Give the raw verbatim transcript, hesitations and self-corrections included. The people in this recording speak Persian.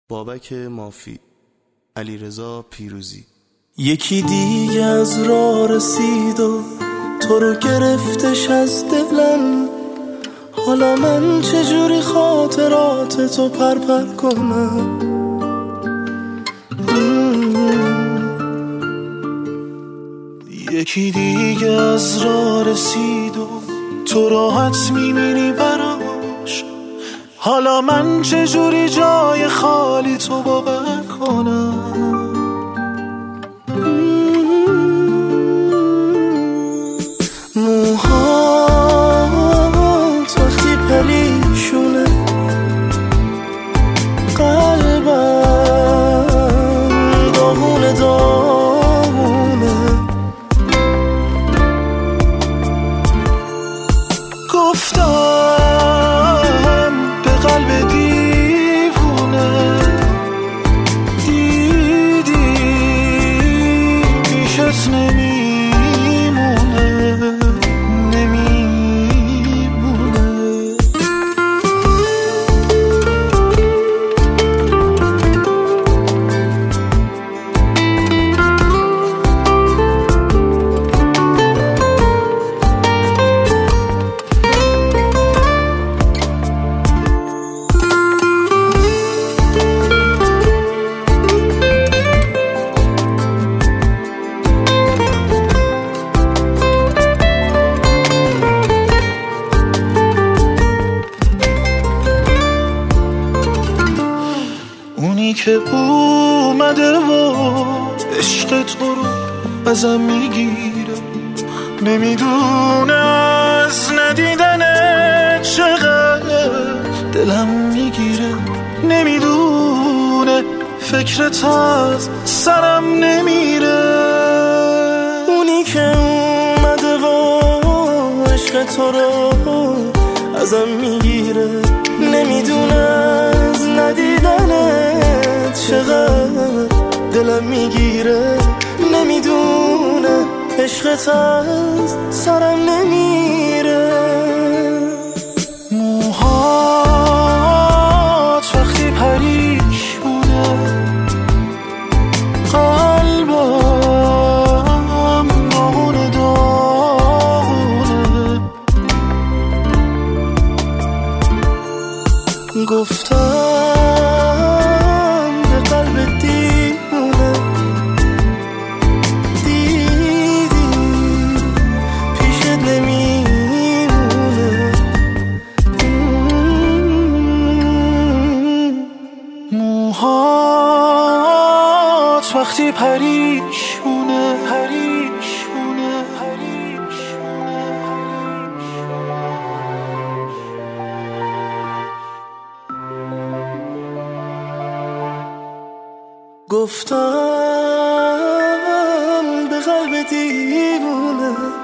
بابک مافی، علیرضا پیروزی. یکی دیگه از راه رسید و تو رو گرفتش از دلم، حالا من چجوری خاطرات تو پرپر کنم؟ یکی دیگه از راه رسید و تو راحت میمیری براش، حالا من چجوری جای خالی تو باور کنم؟ موهات وقتی پریشونه، قلبم داغونه داغونه. گفتم به قلب دیوونه، دیدی پیشت نمیمونه نمیمونه. اونی که اومده و عشق تو رو ازم میگیره، نمیدونه از ندیدنه چقدر دلم میگیره، نمیدونه فکرت از سرم نمیره. اونی که اومده و عشق تو رو ازم میگیره، نمیدونه از ندیدنت چقدر دلم میگیره، نمیدونه عشقت از سرم نمیره. موهات وقتی پریشونه، قلبم داغونه داغونه. گفتم به قلب دیوونه، دیدی پیشت نمیمونه. موهات وقتی پریشونه پریشونه پریشونه. گفتم به قلب دیوونه،